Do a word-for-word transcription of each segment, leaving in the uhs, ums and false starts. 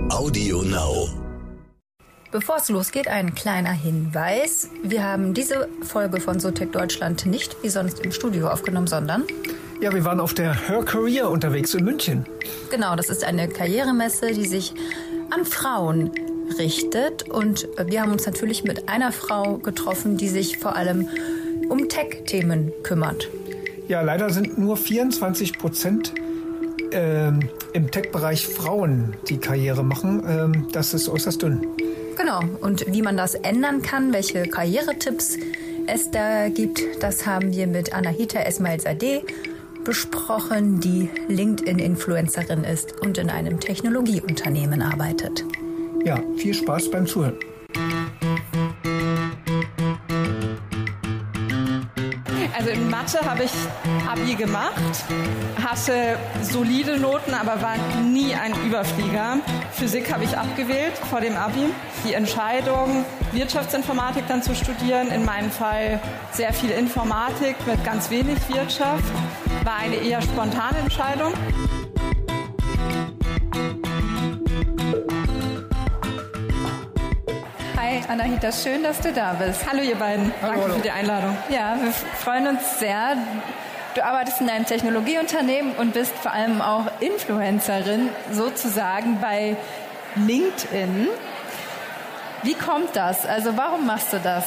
Audio Now. Bevor es losgeht, ein kleiner Hinweis. Wir haben diese Folge von SoTech Deutschland nicht wie sonst im Studio aufgenommen, sondern... Ja, wir waren auf der Her Career unterwegs in München. Genau, das ist eine Karrieremesse, die sich an Frauen richtet. Und wir haben uns natürlich mit einer Frau getroffen, die sich vor allem um Tech-Themen kümmert. Ja, leider sind nur vierundzwanzig Prozent äh, im Tech-Bereich Frauen, die Karriere machen. Ähm, das ist äußerst dünn. Genau, und wie man das ändern kann, welche Karrieretipps es da gibt, das haben wir mit Anahita Esmailzadeh besprochen, die LinkedIn-Influencerin ist und in einem Technologieunternehmen arbeitet. Ja, viel Spaß beim Zuhören. Also in Mathe habe ich Abi gemacht, hatte solide Noten, aber war nie ein Überflieger. Physik habe ich abgewählt vor dem Abi. Die Entscheidung, Wirtschaftsinformatik dann zu studieren, in meinem Fall sehr viel Informatik mit ganz wenig Wirtschaft, war eine eher spontane Entscheidung. Hi Anahita, schön, dass du da bist. Hallo ihr beiden, hallo, danke hallo. für die Einladung. Ja, wir freuen uns sehr. Du arbeitest in einem Technologieunternehmen und bist vor allem auch Influencerin sozusagen bei LinkedIn. Wie kommt das? Also warum machst du das?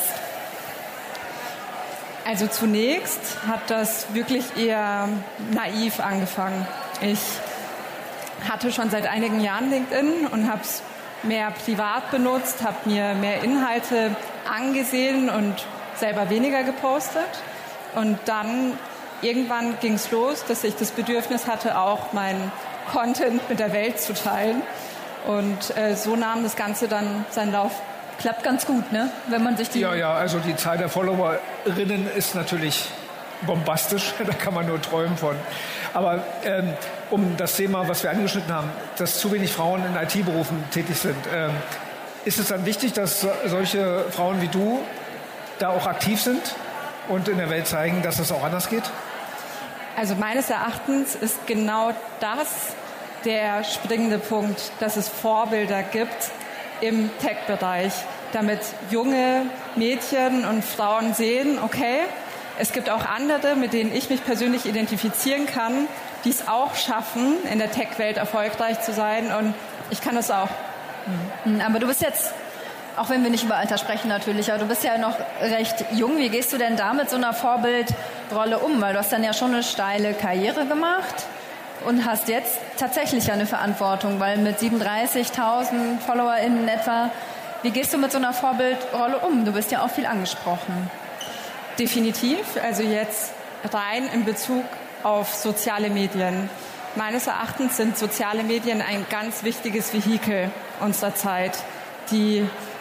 Also zunächst hat das wirklich eher naiv angefangen. Ich hatte schon seit einigen Jahren LinkedIn und habe es mehr privat benutzt, habe mir mehr Inhalte angesehen und selber weniger gepostet. Und dann irgendwann ging es los, dass ich das Bedürfnis hatte, auch meinen Content mit der Welt zu teilen. Und äh, so nahm das Ganze dann seinen Lauf. Klappt ganz gut, ne? Wenn man sich die... Ja, ja, also die Zahl der Followerinnen ist natürlich bombastisch, da kann man nur träumen von. Aber ähm, um das Thema, was wir angeschnitten haben, dass zu wenig Frauen in I T-Berufen tätig sind, ähm, ist es dann wichtig, dass so, solche Frauen wie du da auch aktiv sind und in der Welt zeigen, dass es auch anders geht? Also meines Erachtens ist genau das der springende Punkt, dass es Vorbilder gibt im Tech-Bereich, damit junge Mädchen und Frauen sehen, okay, es gibt auch andere, mit denen ich mich persönlich identifizieren kann, die es auch schaffen, in der Tech-Welt erfolgreich zu sein, und ich kann das auch. Aber du bist jetzt, auch wenn wir nicht über Alter sprechen natürlich, aber du bist ja noch recht jung. Wie gehst du denn da mit so einer Vorbildrolle um? Weil du hast dann ja schon eine steile Karriere gemacht und hast jetzt tatsächlich eine Verantwortung, weil mit siebenunddreißigtausend FollowerInnen etwa, wie gehst du mit so einer Vorbildrolle um? Du bist ja auch viel angesprochen. Definitiv, also jetzt rein in Bezug auf soziale Medien. Meines Erachtens sind soziale Medien ein ganz wichtiges Vehikel unserer Zeit. Die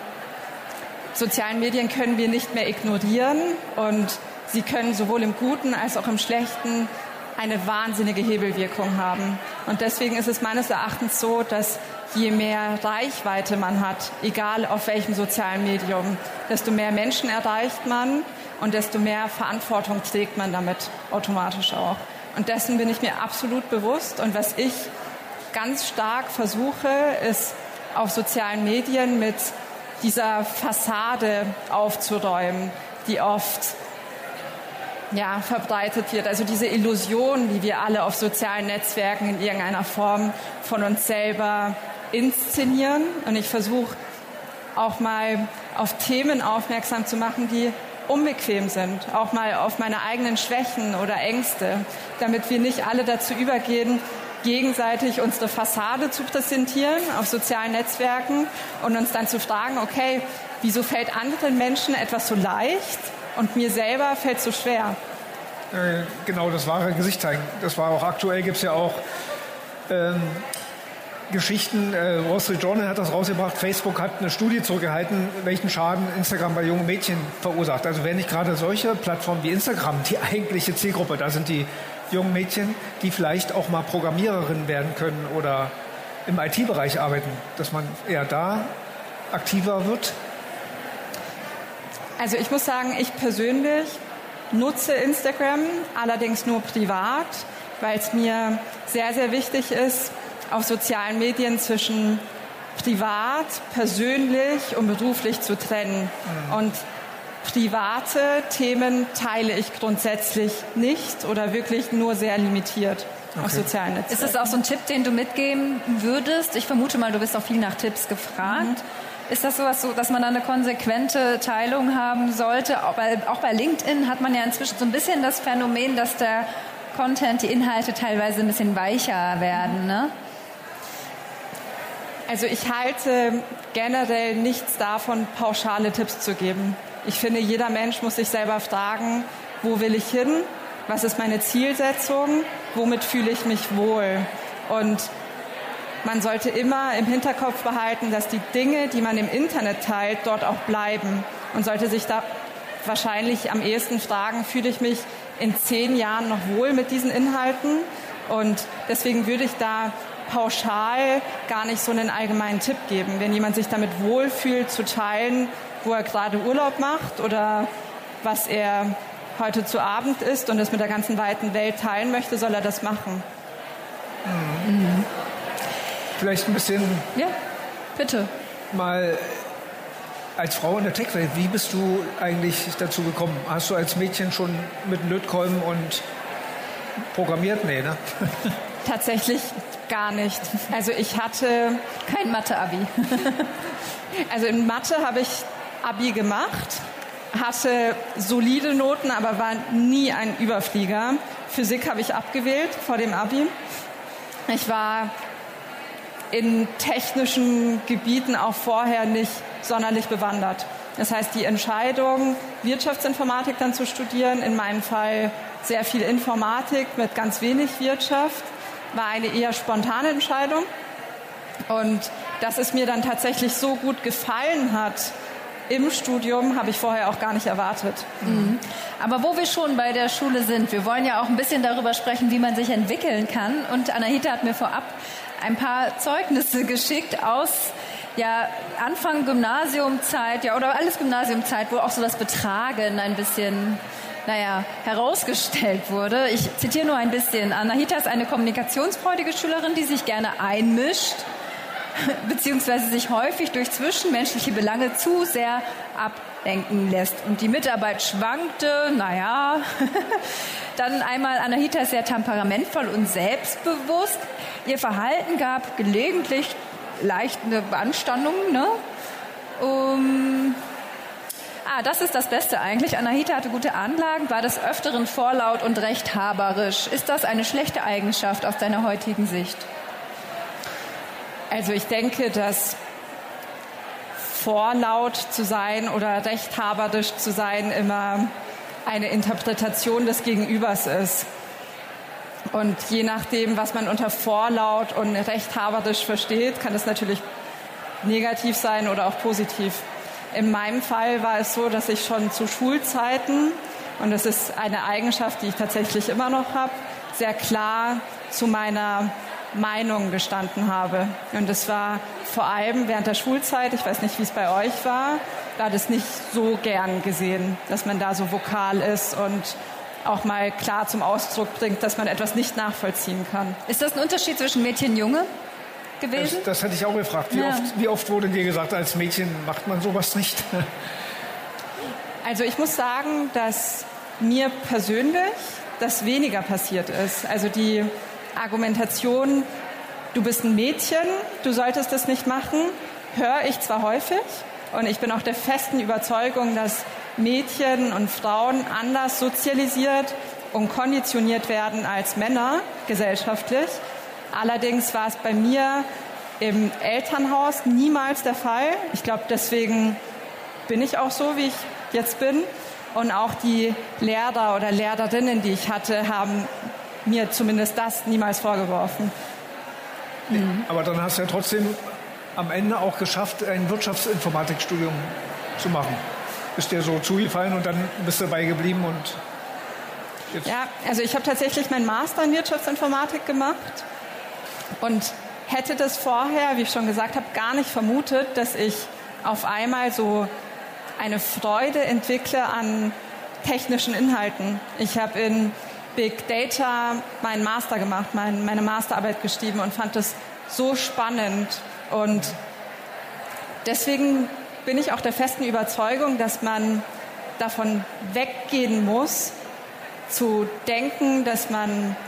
sozialen Medien können wir nicht mehr ignorieren und sie können sowohl im Guten als auch im Schlechten eine wahnsinnige Hebelwirkung haben. Und deswegen ist es meines Erachtens so, dass je mehr Reichweite man hat, egal auf welchem sozialen Medium, desto mehr Menschen erreicht man und desto mehr Verantwortung trägt man damit automatisch auch. Und dessen bin ich mir absolut bewusst. Und was ich ganz stark versuche, ist auf sozialen Medien mit dieser Fassade aufzuräumen, die oft ja, verbreitet wird. Also diese Illusion, die wir alle auf sozialen Netzwerken in irgendeiner Form von uns selber inszenieren. Und ich versuche auch mal auf Themen aufmerksam zu machen, die unbequem sind, auch mal auf meine eigenen Schwächen oder Ängste, damit wir nicht alle dazu übergehen, gegenseitig unsere Fassade zu präsentieren auf sozialen Netzwerken und uns dann zu fragen, okay, wieso fällt anderen Menschen etwas so leicht und mir selber fällt es so schwer? Äh, genau, das wahre Gesicht zeigen. Das war auch aktuell, gibt es ja auch ähm, Geschichten, äh, Wall Street Journal hat das rausgebracht, Facebook hat eine Studie zurückgehalten, welchen Schaden Instagram bei jungen Mädchen verursacht. Also wenn nicht gerade solche Plattformen wie Instagram die eigentliche Zielgruppe, da sind die jungen Mädchen, die vielleicht auch mal Programmiererinnen werden können oder im I T-Bereich arbeiten, dass man eher da aktiver wird? Also ich muss sagen, ich persönlich nutze Instagram, allerdings nur privat, weil es mir sehr, sehr wichtig ist, auf sozialen Medien zwischen privat, persönlich und beruflich zu trennen. Mhm. Und private Themen teile ich grundsätzlich nicht oder wirklich nur sehr limitiert okay. auf sozialen Netzwerken. Ist das auch so ein Tipp, den du mitgeben würdest? Ich vermute mal, du bist auch viel nach Tipps gefragt. Mhm. Ist das sowas, so, dass man da eine konsequente Teilung haben sollte? Auch bei, auch bei LinkedIn hat man ja inzwischen so ein bisschen das Phänomen, dass der Content, die Inhalte teilweise ein bisschen weicher werden, ne? Also ich halte generell nichts davon, pauschale Tipps zu geben. Ich finde, jeder Mensch muss sich selber fragen, wo will ich hin? Was ist meine Zielsetzung? Womit fühle ich mich wohl? Und man sollte immer im Hinterkopf behalten, dass die Dinge, die man im Internet teilt, dort auch bleiben. Und sollte sich da wahrscheinlich am ehesten fragen, fühle ich mich in zehn Jahren noch wohl mit diesen Inhalten? Und deswegen würde ich da pauschal gar nicht so einen allgemeinen Tipp geben. Wenn jemand sich damit wohlfühlt, zu teilen, wo er gerade Urlaub macht oder was er heute zu Abend isst und das mit der ganzen weiten Welt teilen möchte, soll er das machen. Mhm. Vielleicht ein bisschen... Ja, bitte. Mal als Frau in der Tech-Welt, wie bist du eigentlich dazu gekommen? Hast du als Mädchen schon mit Lötkolben und programmiert? Nee, ne? Tatsächlich gar nicht. Also ich hatte... Kein Mathe-Abi. Also in Mathe habe ich Abi gemacht, hatte solide Noten, aber war nie ein Überflieger. Physik habe ich abgewählt vor dem Abi. Ich war in technischen Gebieten auch vorher nicht sonderlich bewandert. Das heißt, die Entscheidung, Wirtschaftsinformatik dann zu studieren, in meinem Fall sehr viel Informatik mit ganz wenig Wirtschaft, war eine eher spontane Entscheidung. Und dass es mir dann tatsächlich so gut gefallen hat im Studium, habe ich vorher auch gar nicht erwartet. Mhm. Aber wo wir schon bei der Schule sind, wir wollen ja auch ein bisschen darüber sprechen, wie man sich entwickeln kann. Und Anahita hat mir vorab ein paar Zeugnisse geschickt aus ja, Anfang Gymnasiumzeit, ja, oder alles Gymnasiumzeit, wo auch so das Betragen ein bisschen, naja, herausgestellt wurde. Ich zitiere nur ein bisschen. Anahita ist eine kommunikationsfreudige Schülerin, die sich gerne einmischt, beziehungsweise sich häufig durch zwischenmenschliche Belange zu sehr ablenken lässt. Und die Mitarbeit schwankte, naja. Dann einmal, Anahita ist sehr temperamentvoll und selbstbewusst. Ihr Verhalten gab gelegentlich leichte Beanstandungen, ne? Um, ah, das ist das Beste eigentlich. Anahita hatte gute Anlagen, war des Öfteren vorlaut und rechthaberisch. Ist das eine schlechte Eigenschaft aus deiner heutigen Sicht? Also ich denke, dass vorlaut zu sein oder rechthaberisch zu sein immer eine Interpretation des Gegenübers ist. Und je nachdem, was man unter vorlaut und rechthaberisch versteht, kann das natürlich negativ sein oder auch positiv. In meinem Fall war es so, dass ich schon zu Schulzeiten, und das ist eine Eigenschaft, die ich tatsächlich immer noch habe, sehr klar zu meiner Meinung gestanden habe. Und das war vor allem während der Schulzeit, ich weiß nicht, wie es bei euch war, war das nicht so gern gesehen, dass man da so vokal ist und auch mal klar zum Ausdruck bringt, dass man etwas nicht nachvollziehen kann. Ist das ein Unterschied zwischen Mädchen und Junge gewesen? Das, das hatte ich auch gefragt. Wie, ja. oft, wie oft wurde dir gesagt, als Mädchen macht man sowas nicht? Also ich muss sagen, dass mir persönlich das weniger passiert ist. Also die Argumentation, du bist ein Mädchen, du solltest das nicht machen, höre ich zwar häufig. Und ich bin auch der festen Überzeugung, dass Mädchen und Frauen anders sozialisiert und konditioniert werden als Männer gesellschaftlich. Allerdings war es bei mir im Elternhaus niemals der Fall. Ich glaube, deswegen bin ich auch so, wie ich jetzt bin. Und auch die Lehrer oder Lehrerinnen, die ich hatte, haben mir zumindest das niemals vorgeworfen. Mhm. Aber dann hast du ja trotzdem am Ende auch geschafft, ein Wirtschaftsinformatikstudium zu machen. Ist dir so zugefallen und dann bist du dabei geblieben und jetzt? Ja, also ich habe tatsächlich meinen Master in Wirtschaftsinformatik gemacht und hätte das vorher, wie ich schon gesagt habe, gar nicht vermutet, dass ich auf einmal so eine Freude entwickle an technischen Inhalten. Ich habe in Big Data meinen Master gemacht, mein, meine Masterarbeit geschrieben und fand das so spannend und deswegen bin ich auch der festen Überzeugung, dass man davon weggehen muss, zu denken, dass man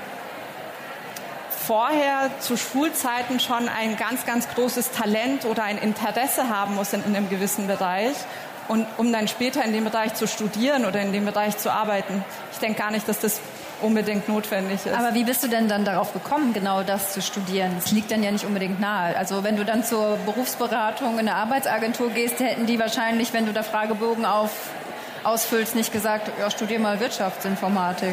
vorher zu Schulzeiten schon ein ganz, ganz großes Talent oder ein Interesse haben muss in, in einem gewissen Bereich, und um dann später in dem Bereich zu studieren oder in dem Bereich zu arbeiten. Ich denke gar nicht, dass das unbedingt notwendig ist. Aber wie bist du denn dann darauf gekommen, genau das zu studieren? Das liegt dann ja nicht unbedingt nahe. Also wenn du dann zur Berufsberatung in eine Arbeitsagentur gehst, hätten die wahrscheinlich, wenn du da Fragebogen auf, ausfüllst, nicht gesagt, ja, studier mal Wirtschaftsinformatik.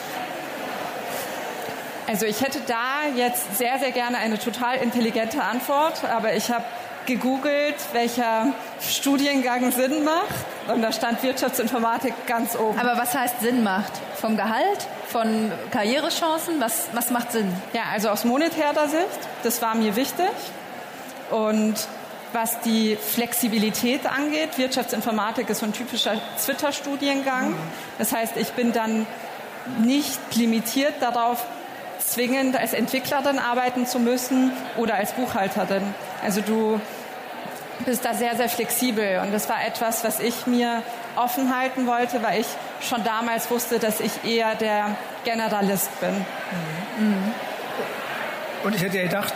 Also ich hätte da jetzt sehr, sehr gerne eine total intelligente Antwort, aber ich habe gegoogelt, welcher Studiengang Sinn macht, und da stand Wirtschaftsinformatik ganz oben. Aber was heißt Sinn macht? Vom Gehalt? Von Karrierechancen? Was, was macht Sinn? Ja, also aus monetärer Sicht, das war mir wichtig. Und was die Flexibilität angeht, Wirtschaftsinformatik ist so ein typischer Twitter-Studiengang. Das heißt, ich bin dann nicht limitiert darauf, zwingend als Entwicklerin arbeiten zu müssen oder als Buchhalterin. Also du bist da sehr, sehr flexibel, und das war etwas, was ich mir offen halten wollte, weil ich schon damals wusste, dass ich eher der Generalist bin. Mhm. Und ich hätte ja gedacht,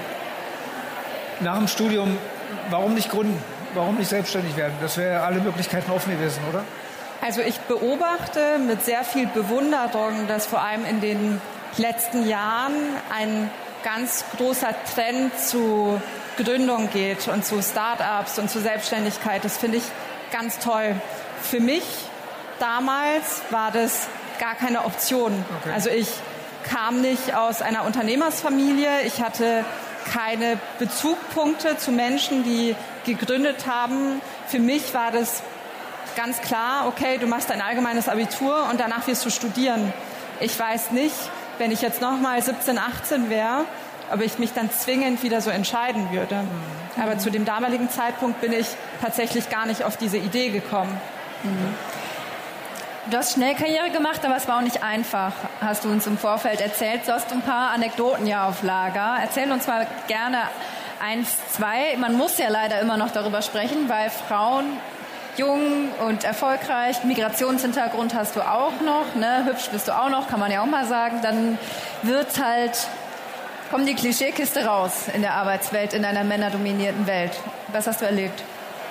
äh, nach dem Studium, warum nicht gründen? Warum nicht selbstständig werden? Das wäre alle Möglichkeiten offen gewesen, oder? Also ich beobachte mit sehr viel Bewunderung, dass vor allem in den letzten Jahren ein ganz großer Trend zu Gründung geht und zu Start-ups und zu Selbstständigkeit. Das finde ich ganz toll. Für mich damals war das gar keine Option. Okay. Also ich kam nicht aus einer Unternehmersfamilie. Ich hatte keine Bezugspunkte zu Menschen, die gegründet haben. Für mich war das ganz klar, okay, du machst ein allgemeines Abitur und danach wirst du studieren. Ich weiß nicht, wenn ich jetzt nochmal siebzehn, achtzehn wäre, ob ich mich dann zwingend wieder so entscheiden würde. Mhm. Aber zu dem damaligen Zeitpunkt bin ich tatsächlich gar nicht auf diese Idee gekommen. Mhm. Du hast schnell Karriere gemacht, aber es war auch nicht einfach, hast du uns im Vorfeld erzählt. Du hast ein paar Anekdoten ja auf Lager. Erzähl uns mal gerne eins, zwei. Man muss ja leider immer noch darüber sprechen, weil Frauen, jung und erfolgreich, Migrationshintergrund hast du auch noch, ne? Hübsch bist du auch noch, kann man ja auch mal sagen. Dann wird halt, kommt die Klischeekiste raus in der Arbeitswelt, in einer männerdominierten Welt. Was hast du erlebt?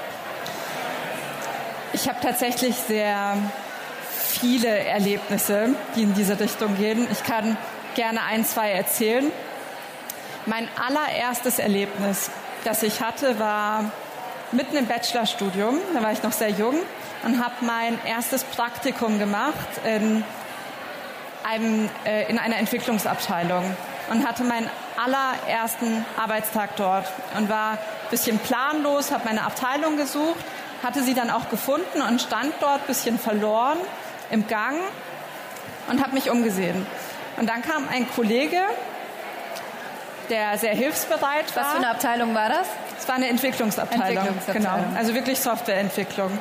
Ich habe tatsächlich sehr viele Erlebnisse, die in diese Richtung gehen. Ich kann gerne ein, zwei erzählen. Mein allererstes Erlebnis, das ich hatte, war mitten im Bachelorstudium. Da war ich noch sehr jung und habe mein erstes Praktikum gemacht in, einem, äh, in einer Entwicklungsabteilung und hatte meinen allerersten Arbeitstag dort und war ein bisschen planlos, habe meine Abteilung gesucht, hatte sie dann auch gefunden und stand dort ein bisschen verloren im Gang und habe mich umgesehen. Und dann kam ein Kollege, der sehr hilfsbereit war. Was für eine Abteilung war das? Es war eine Entwicklungsabteilung. Entwicklungsabteilung. Genau, also wirklich Softwareentwicklung.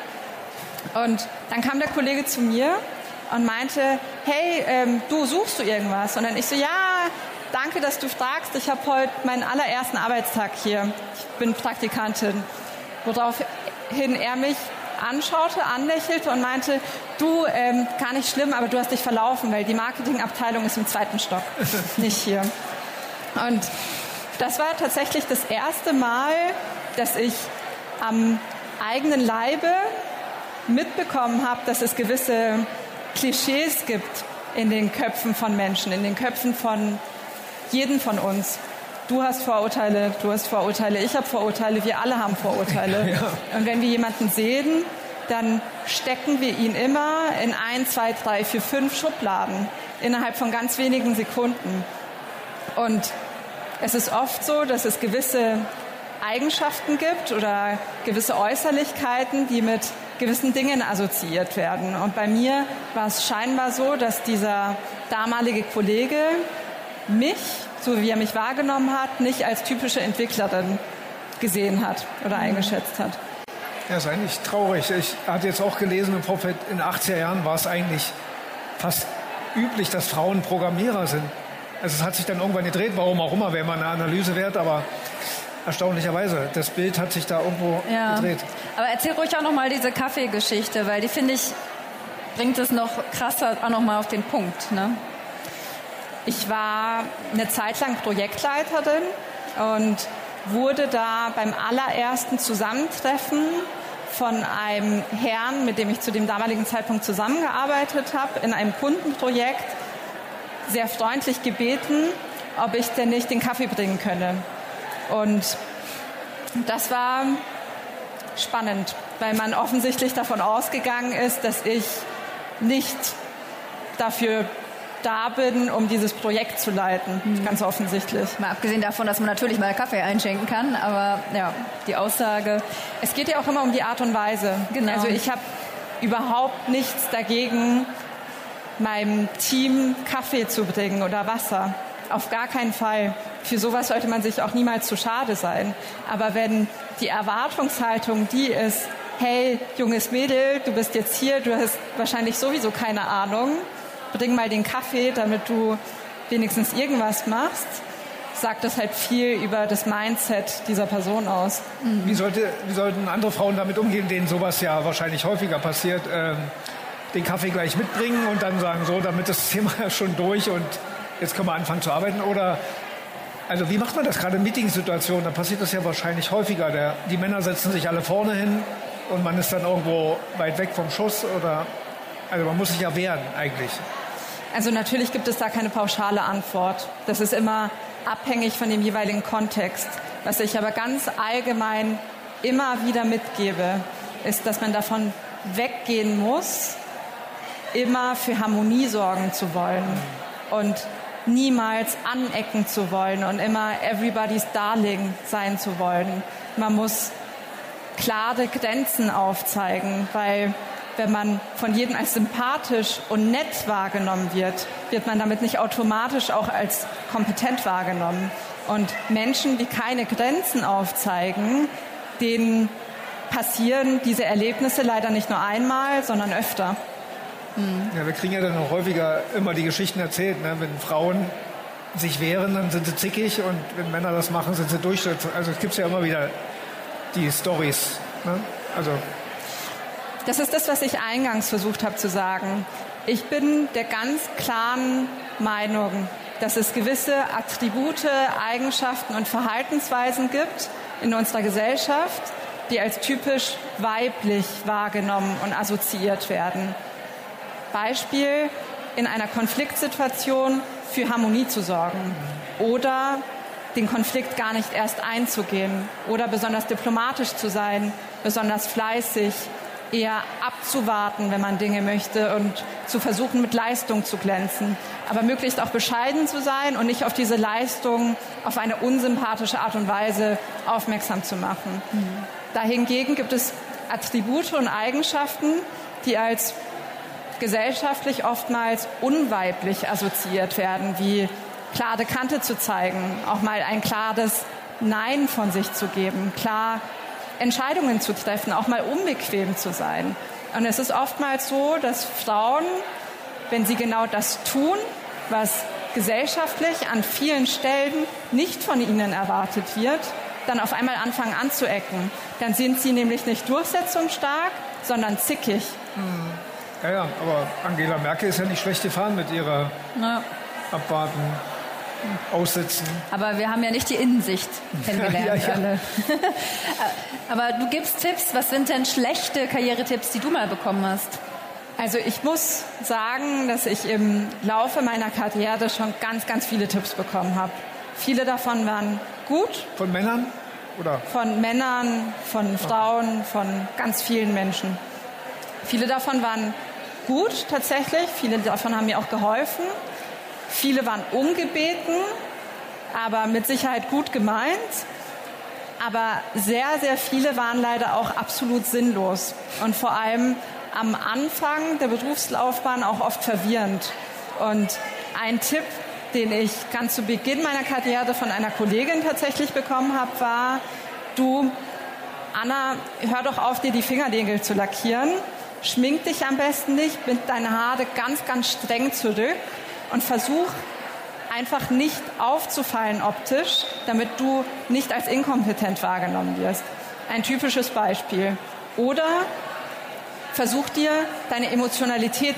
Und dann kam der Kollege zu mir und meinte, hey, ähm, du, suchst du irgendwas? Und dann ich so, ja, danke, dass du fragst. Ich habe heute meinen allerersten Arbeitstag hier. Ich bin Praktikantin. Woraufhin er mich anschaute, anlächelte und meinte, du, ähm, gar nicht schlimm, aber du hast dich verlaufen, weil die Marketingabteilung ist im zweiten Stock, nicht hier. Und das war tatsächlich das erste Mal, dass ich am eigenen Leibe mitbekommen habe, dass es gewisse Klischees gibt in den Köpfen von Menschen, in den Köpfen von jedem von uns. Du hast Vorurteile, du hast Vorurteile, ich habe Vorurteile, wir alle haben Vorurteile. Ja. Und wenn wir jemanden sehen, dann stecken wir ihn immer in ein, zwei, drei, vier, fünf Schubladen innerhalb von ganz wenigen Sekunden. Und es ist oft so, dass es gewisse Eigenschaften gibt oder gewisse Äußerlichkeiten, die mit gewissen Dingen assoziiert werden. Und bei mir war es scheinbar so, dass dieser damalige Kollege mich, so wie er mich wahrgenommen hat, nicht als typische Entwicklerin gesehen hat oder eingeschätzt hat. Ja, das ist eigentlich traurig. Ich hatte jetzt auch gelesen, im Vorfeld, in den achtziger Jahren war es eigentlich fast üblich, dass Frauen Programmierer sind. Also es hat sich dann irgendwann gedreht, warum auch immer, wäre mal eine Analyse wert, aber erstaunlicherweise. Das Bild hat sich da irgendwo ja. gedreht. Aber erzähl ruhig auch nochmal diese Kaffeegeschichte, weil die, finde ich, bringt es noch krasser auch nochmal auf den Punkt. Ne? Ich war eine Zeit lang Projektleiterin und wurde da beim allerersten Zusammentreffen von einem Herrn, mit dem ich zu dem damaligen Zeitpunkt zusammengearbeitet habe, in einem Kundenprojekt, sehr freundlich gebeten, ob ich denn nicht den Kaffee bringen könne. Und das war spannend, weil man offensichtlich davon ausgegangen ist, dass ich nicht dafür da bin, um dieses Projekt zu leiten. Mhm. Ganz offensichtlich. Mal abgesehen davon, dass man natürlich mal Kaffee einschenken kann, aber ja, die Aussage... Es geht ja auch immer um die Art und Weise. Genau. Also ich habe überhaupt nichts dagegen, meinem Team Kaffee zu bringen oder Wasser. Auf gar keinen Fall. Für sowas sollte man sich auch niemals zu schade sein. Aber wenn die Erwartungshaltung die ist, hey, junges Mädel, du bist jetzt hier, du hast wahrscheinlich sowieso keine Ahnung, bring mal den Kaffee, damit du wenigstens irgendwas machst, sagt das halt viel über das Mindset dieser Person aus. Wie, sollte, wie sollten andere Frauen damit umgehen, denen sowas ja wahrscheinlich häufiger passiert, ähm, den Kaffee gleich mitbringen und dann sagen, so, damit ist das Thema ja schon durch und jetzt können wir anfangen zu arbeiten? Oder, also wie macht man das gerade in Meetingsituationen? Da passiert das ja wahrscheinlich häufiger. Der, die Männer setzen sich alle vorne hin und man ist dann irgendwo weit weg vom Schuss oder... Also man muss sich ja wehren eigentlich. Also natürlich gibt es da keine pauschale Antwort. Das ist immer abhängig von dem jeweiligen Kontext. Was ich aber ganz allgemein immer wieder mitgebe, ist, dass man davon weggehen muss, immer für Harmonie sorgen zu wollen und niemals anecken zu wollen und immer everybody's darling sein zu wollen. Man muss klare Grenzen aufzeigen, weil wenn man von jedem als sympathisch und nett wahrgenommen wird, wird man damit nicht automatisch auch als kompetent wahrgenommen. Und Menschen, die keine Grenzen aufzeigen, denen passieren diese Erlebnisse leider nicht nur einmal, sondern öfter. Ja, wir kriegen ja dann auch häufiger immer die Geschichten erzählt, ne? Wenn Frauen sich wehren, dann sind sie zickig und wenn Männer das machen, sind sie durchsetzend. Also es gibt ja immer wieder die Storys. Ne? Also das ist das, was ich eingangs versucht habe zu sagen. Ich bin der ganz klaren Meinung, dass es gewisse Attribute, Eigenschaften und Verhaltensweisen gibt in unserer Gesellschaft, die als typisch weiblich wahrgenommen und assoziiert werden. Beispiel, in einer Konfliktsituation für Harmonie zu sorgen oder den Konflikt gar nicht erst einzugehen oder besonders diplomatisch zu sein, besonders fleißig, eher abzuwarten, wenn man Dinge möchte und zu versuchen, mit Leistung zu glänzen. Aber möglichst auch bescheiden zu sein und nicht auf diese Leistung auf eine unsympathische Art und Weise aufmerksam zu machen. Mhm. Dahingegen gibt es Attribute und Eigenschaften, die als gesellschaftlich oftmals unweiblich assoziiert werden, wie klare Kante zu zeigen, auch mal ein klares Nein von sich zu geben, klar Entscheidungen zu treffen, auch mal unbequem zu sein. Und es ist oftmals so, dass Frauen, wenn sie genau das tun, was gesellschaftlich an vielen Stellen nicht von ihnen erwartet wird, dann auf einmal anfangen anzuecken. Dann sind sie nämlich nicht durchsetzungsstark, sondern zickig. Hm. Ja, ja, aber Angela Merkel ist ja nicht schlecht gefahren mit ihrer Na. Abwarten. Aussitzen. Aber wir haben ja nicht die Innensicht kennengelernt, ja, ja. alle. Aber du gibst Tipps. Was sind denn schlechte Karrieretipps, die du mal bekommen hast? Also ich muss sagen, dass ich im Laufe meiner Karriere schon ganz, ganz viele Tipps bekommen habe. Viele davon waren gut. Von Männern? Oder? Von Männern, von Frauen, von ganz vielen Menschen. Viele davon waren gut tatsächlich. Viele davon haben mir auch geholfen. Viele waren ungebeten, aber mit Sicherheit gut gemeint. Aber sehr, sehr viele waren leider auch absolut sinnlos. Und vor allem am Anfang der Berufslaufbahn auch oft verwirrend. Und ein Tipp, den ich ganz zu Beginn meiner Karriere von einer Kollegin tatsächlich bekommen habe, war, du, Anna, hör doch auf, dir die Fingernägel zu lackieren. Schmink dich am besten nicht, bind deine Haare ganz, ganz streng zurück und versuch einfach nicht aufzufallen optisch, damit du nicht als inkompetent wahrgenommen wirst. Ein typisches Beispiel. Oder versuch dir deine Emotionalität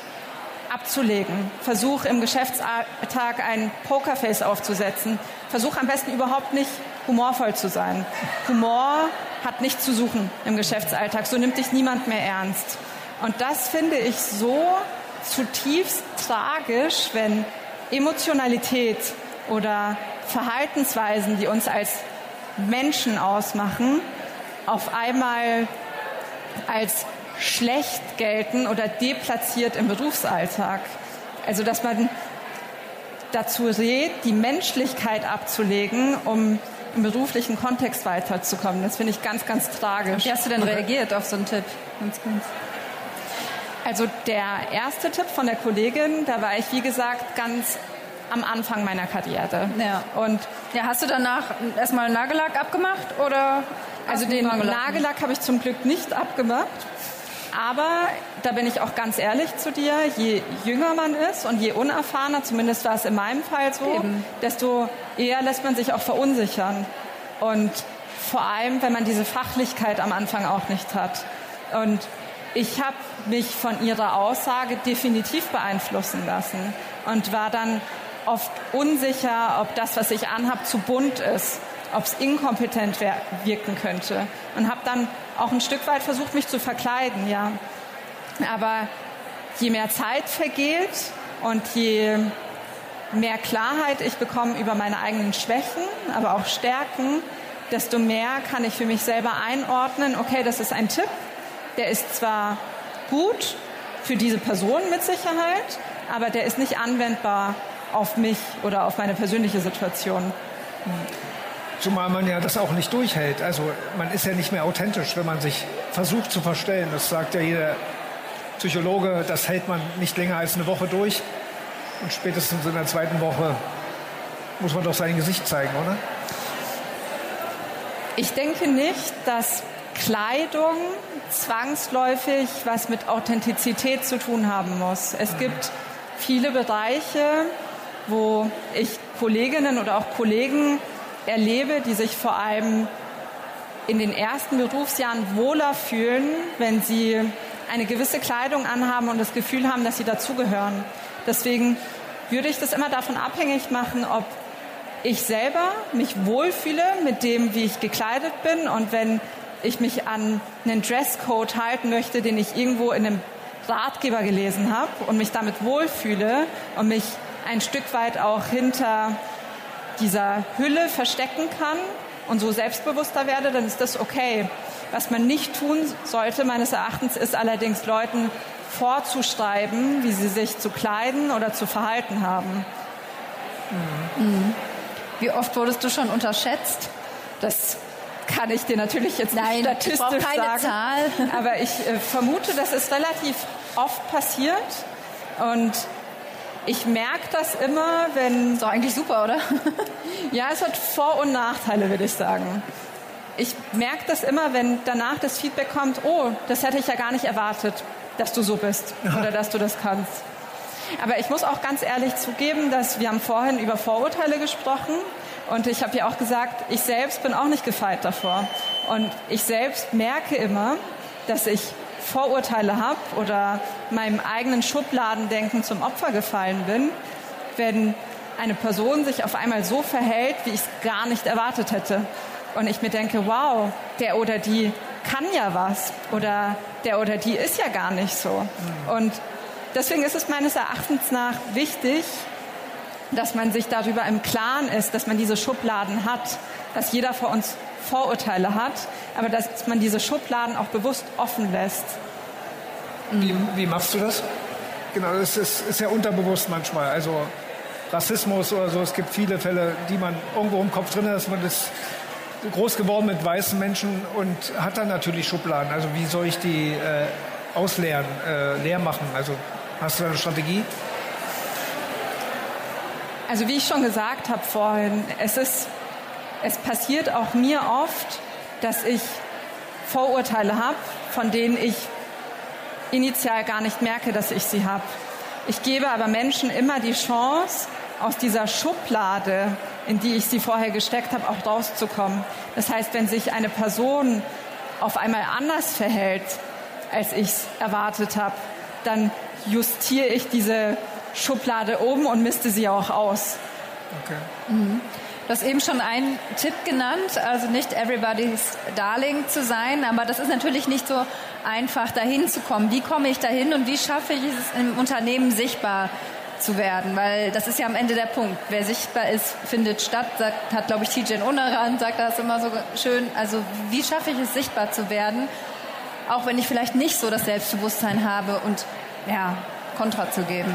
abzulegen. Versuch im Geschäftsalltag ein Pokerface aufzusetzen. Versuch am besten überhaupt nicht humorvoll zu sein. Humor hat nichts zu suchen im Geschäftsalltag. So nimmt dich niemand mehr ernst. Und das finde ich so zutiefst tragisch, wenn Emotionalität oder Verhaltensweisen, die uns als Menschen ausmachen, auf einmal als schlecht gelten oder deplatziert im Berufsalltag. Also dass man dazu rät, die Menschlichkeit abzulegen, um im beruflichen Kontext weiterzukommen. Das finde ich ganz, ganz tragisch. Wie hast du denn reagiert auf so einen Tipp? Ganz, ganz. Also der erste Tipp von der Kollegin, da war ich, wie gesagt, ganz am Anfang meiner Karriere. Ja. Und ja, hast du danach erstmal Nagellack abgemacht oder? Also den Nagellack habe ich zum Glück nicht abgemacht. Aber da bin ich auch ganz ehrlich zu dir, je jünger man ist und je unerfahrener, zumindest war es in meinem Fall so, Eben. desto eher lässt man sich auch verunsichern. Und vor allem, wenn man diese Fachlichkeit am Anfang auch nicht hat. Und ich habe mich von ihrer Aussage definitiv beeinflussen lassen und war dann oft unsicher, ob das, was ich anhab, zu bunt ist, ob es inkompetent wirken könnte. Und habe dann auch ein Stück weit versucht, mich zu verkleiden, ja. Aber je mehr Zeit vergeht und je mehr Klarheit ich bekomme über meine eigenen Schwächen, aber auch Stärken, desto mehr kann ich für mich selber einordnen, okay, das ist ein Tipp, der ist zwar gut für diese Person mit Sicherheit, aber der ist nicht anwendbar auf mich oder auf meine persönliche Situation. Zumal man ja das auch nicht durchhält. Also man ist ja nicht mehr authentisch, wenn man sich versucht zu verstellen. Das sagt ja jeder Psychologe, das hält man nicht länger als eine Woche durch. Und spätestens in der zweiten Woche muss man doch sein Gesicht zeigen, oder? Ich denke nicht, dass Kleidung zwangsläufig was mit Authentizität zu tun haben muss. Es gibt viele Bereiche, wo ich Kolleginnen oder auch Kollegen erlebe, die sich vor allem in den ersten Berufsjahren wohler fühlen, wenn sie eine gewisse Kleidung anhaben und das Gefühl haben, dass sie dazugehören. Deswegen würde ich das immer davon abhängig machen, ob ich selber mich wohlfühle mit dem, wie ich gekleidet bin, und wenn ich mich an einen Dresscode halten möchte, den ich irgendwo in einem Ratgeber gelesen habe und mich damit wohlfühle und mich ein Stück weit auch hinter dieser Hülle verstecken kann und so selbstbewusster werde, dann ist das okay. Was man nicht tun sollte, meines Erachtens, ist allerdings Leuten vorzuschreiben, wie sie sich zu kleiden oder zu verhalten haben. Mhm. Wie oft wurdest du schon unterschätzt? Das kann ich dir natürlich jetzt nicht Nein, statistisch ich brauche keine sagen. Zahl. Aber ich äh, vermute, dass es relativ oft passiert. Und ich merke das immer, wenn... Ist doch eigentlich super, oder? Ja, es hat Vor- und Nachteile, würde ich sagen. Ich merke das immer, wenn danach das Feedback kommt, oh, das hätte ich ja gar nicht erwartet, dass du so bist oder dass du das kannst. Aber ich muss auch ganz ehrlich zugeben, dass wir haben vorhin über Vorurteile gesprochen und ich habe ja auch gesagt, ich selbst bin auch nicht gefeit davor. Und ich selbst merke immer, dass ich Vorurteile habe oder meinem eigenen Schubladendenken zum Opfer gefallen bin, wenn eine Person sich auf einmal so verhält, wie ich es gar nicht erwartet hätte. Und ich mir denke, wow, der oder die kann ja was oder der oder die ist ja gar nicht so. Mhm. Und deswegen ist es meines Erachtens nach wichtig, dass man sich darüber im Klaren ist, dass man diese Schubladen hat, dass jeder von uns Vorurteile hat, aber dass man diese Schubladen auch bewusst offen lässt. Wie, wie machst du das? Genau, das ist, ist ja unterbewusst manchmal. Also Rassismus oder so, es gibt viele Fälle, die man irgendwo im Kopf drin hat, dass man ist groß geworden mit weißen Menschen und hat dann natürlich Schubladen. Also wie soll ich die äh, ausleeren, äh, leer machen? Also hast du da eine Strategie? Also wie ich schon gesagt habe vorhin, es ist, es passiert auch mir oft, dass ich Vorurteile habe, von denen ich initial gar nicht merke, dass ich sie habe. Ich gebe aber Menschen immer die Chance, aus dieser Schublade, in die ich sie vorher gesteckt habe, auch rauszukommen. Das heißt, wenn sich eine Person auf einmal anders verhält, als ich es erwartet habe, dann justiere ich diese Schublade oben und misste sie auch aus. Okay. Mhm. Du hast eben schon einen Tipp genannt, also nicht everybody's darling zu sein, aber das ist natürlich nicht so einfach, dahin zu kommen. Wie komme ich dahin und wie schaffe ich es, im Unternehmen sichtbar zu werden? Weil das ist ja am Ende der Punkt. Wer sichtbar ist, findet statt, sagt, hat, glaube ich, Tijen Onaran, sagt das immer so schön. Also wie schaffe ich es, sichtbar zu werden, auch wenn ich vielleicht nicht so das Selbstbewusstsein habe und ja, Kontra zu geben?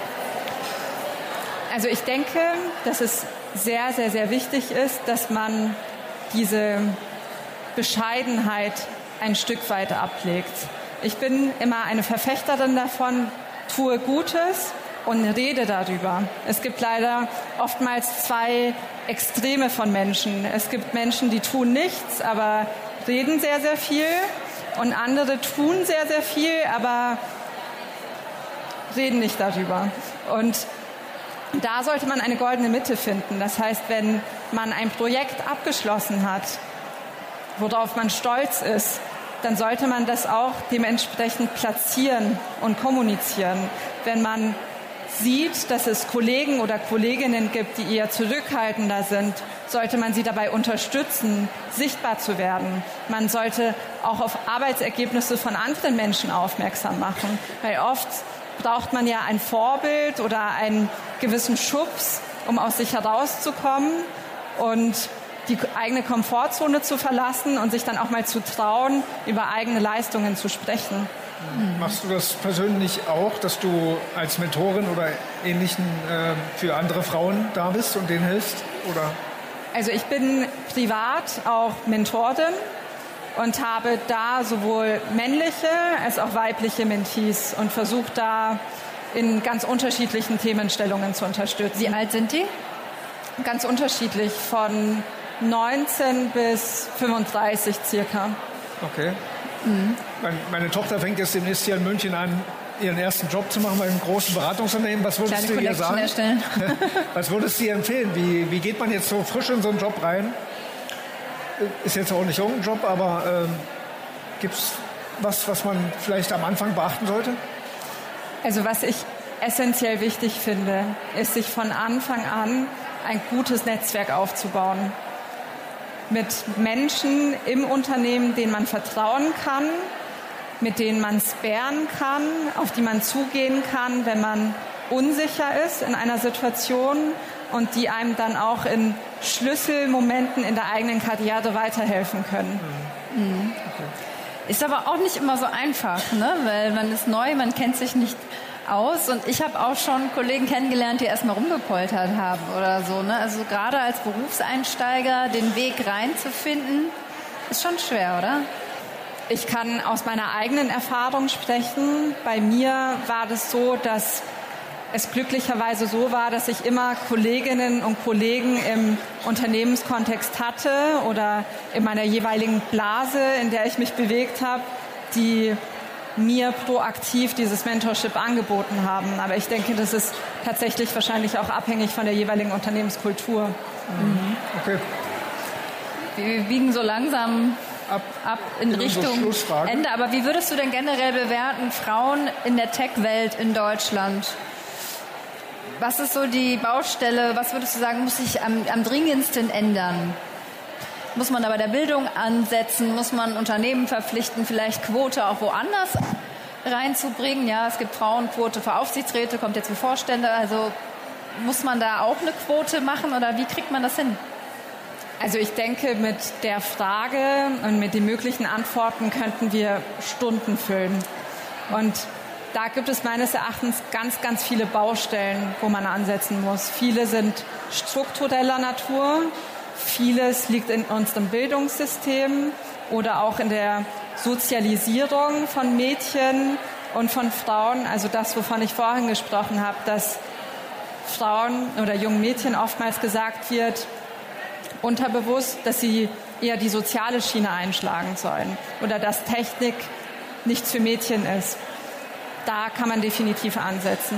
Also ich denke, dass es sehr, sehr, sehr wichtig ist, dass man diese Bescheidenheit ein Stück weit ablegt. Ich bin immer eine Verfechterin davon, tue Gutes und rede darüber. Es gibt leider oftmals zwei Extreme von Menschen. Es gibt Menschen, die tun nichts, aber reden sehr, sehr viel, und andere tun sehr, sehr viel, aber reden nicht darüber. Und da sollte man eine goldene Mitte finden. Das heißt, wenn man ein Projekt abgeschlossen hat, worauf man stolz ist, dann sollte man das auch dementsprechend platzieren und kommunizieren. Wenn man sieht, dass es Kollegen oder Kolleginnen gibt, die eher zurückhaltender sind, sollte man sie dabei unterstützen, sichtbar zu werden. Man sollte auch auf Arbeitsergebnisse von anderen Menschen aufmerksam machen, weil oft braucht man ja ein Vorbild oder einen gewissen Schubs, um aus sich herauszukommen und die eigene Komfortzone zu verlassen und sich dann auch mal zu trauen, über eigene Leistungen zu sprechen. Machst du das persönlich auch, dass du als Mentorin oder Ähnlichen äh, für andere Frauen da bist und denen hilfst? Oder? Also ich bin privat auch Mentorin und habe da sowohl männliche als auch weibliche Mentees und versuche da in ganz unterschiedlichen Themenstellungen zu unterstützen. Wie alt sind die? Ganz unterschiedlich, von neunzehn bis fünfunddreißig circa. Okay. Mhm. Meine, meine Tochter fängt jetzt demnächst hier in München an, ihren ersten Job zu machen bei einem großen Beratungsunternehmen. Was würdest Kleine du ihr sagen? Erstellen. Was würdest du ihr empfehlen? Wie, wie geht man jetzt so frisch in so einen Job rein? Ist jetzt auch nicht irgendein Job, aber ähm, gibt es was, was man vielleicht am Anfang beachten sollte? Also was ich essentiell wichtig finde, ist, sich von Anfang an ein gutes Netzwerk aufzubauen. Mit Menschen im Unternehmen, denen man vertrauen kann, mit denen man sparen kann, auf die man zugehen kann, wenn man unsicher ist in einer Situation und die einem dann auch in Schlüsselmomenten in der eigenen Karriere weiterhelfen können. Mhm. Okay. Ist aber auch nicht immer so einfach, ne? Weil man ist neu, man kennt sich nicht aus, und ich habe auch schon Kollegen kennengelernt, die erstmal rumgepoltert haben oder so, ne? Also gerade als Berufseinsteiger den Weg reinzufinden, ist schon schwer, oder? Ich kann aus meiner eigenen Erfahrung sprechen. Bei mir war das so, dass es glücklicherweise so war, dass ich immer Kolleginnen und Kollegen im Unternehmenskontext hatte oder in meiner jeweiligen Blase, in der ich mich bewegt habe, die mir proaktiv dieses Mentorship angeboten haben. Aber ich denke, das ist tatsächlich wahrscheinlich auch abhängig von der jeweiligen Unternehmenskultur. Mhm. Okay. Wir biegen so langsam ab, ab in, in Richtung Ende. Aber wie würdest du denn generell bewerten, Frauen in der Tech-Welt in Deutschland? Was ist so die Baustelle? Was würdest du sagen, muss sich am, am dringendsten ändern? Muss man da bei der Bildung ansetzen? Muss man Unternehmen verpflichten, vielleicht Quote auch woanders reinzubringen? Ja, es gibt Frauenquote für Aufsichtsräte, kommt jetzt für Vorstände. Also muss man da auch eine Quote machen oder wie kriegt man das hin? Also ich denke, mit der Frage und mit den möglichen Antworten könnten wir Stunden füllen. Und da gibt es meines Erachtens ganz, ganz viele Baustellen, wo man ansetzen muss. Viele sind struktureller Natur. Vieles liegt in unserem Bildungssystem oder auch in der Sozialisierung von Mädchen und von Frauen. Also das, wovon ich vorhin gesprochen habe, dass Frauen oder jungen Mädchen oftmals gesagt wird, unterbewusst, dass sie eher die soziale Schiene einschlagen sollen oder dass Technik nichts für Mädchen ist. Da kann man definitiv ansetzen.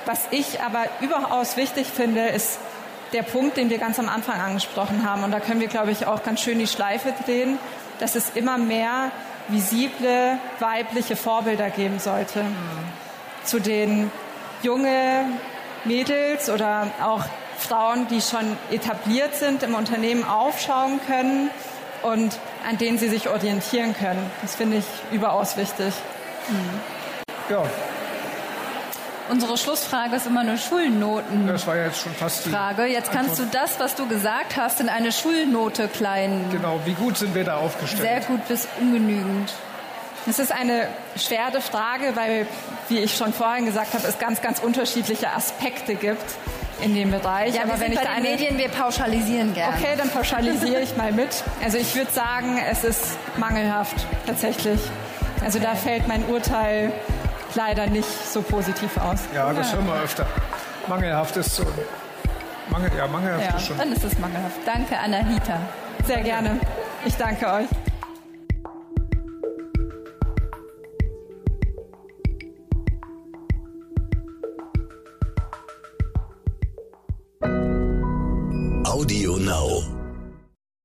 Was ich aber überaus wichtig finde, ist der Punkt, den wir ganz am Anfang angesprochen haben. Und da können wir, glaube ich, auch ganz schön die Schleife drehen, dass es immer mehr visible weibliche Vorbilder geben sollte. Mhm. Zu denen junge Mädels oder auch Frauen, die schon etabliert sind im Unternehmen, aufschauen können und an denen sie sich orientieren können. Das finde ich überaus wichtig. Mhm. Ja. Unsere Schlussfrage ist immer eine Schulnotenfrage. Das war ja jetzt schon fast die Frage. Jetzt kannst Antwort. Du das, was du gesagt hast, in eine Schulnote klein. Genau, wie gut sind wir da aufgestellt? Sehr gut bis ungenügend. Es ist eine schwere Frage, weil, wie ich schon vorhin gesagt habe, es ganz, ganz unterschiedliche Aspekte gibt in dem Bereich. Ja, aber wenn ich bei den Medien, wir pauschalisieren gerne. Okay, dann pauschalisiere ich mal mit. Also ich würde sagen, es ist mangelhaft tatsächlich. Also okay. Da fällt mein Urteil leider nicht so positiv aus. Ja, das ja. hören wir öfter. Mangelhaft ist so. Mangel, ja, mangelhaft ja, ist schon. Dann ist es mangelhaft. Danke, Anahita. Sehr gerne. Ich danke euch. Audio Now.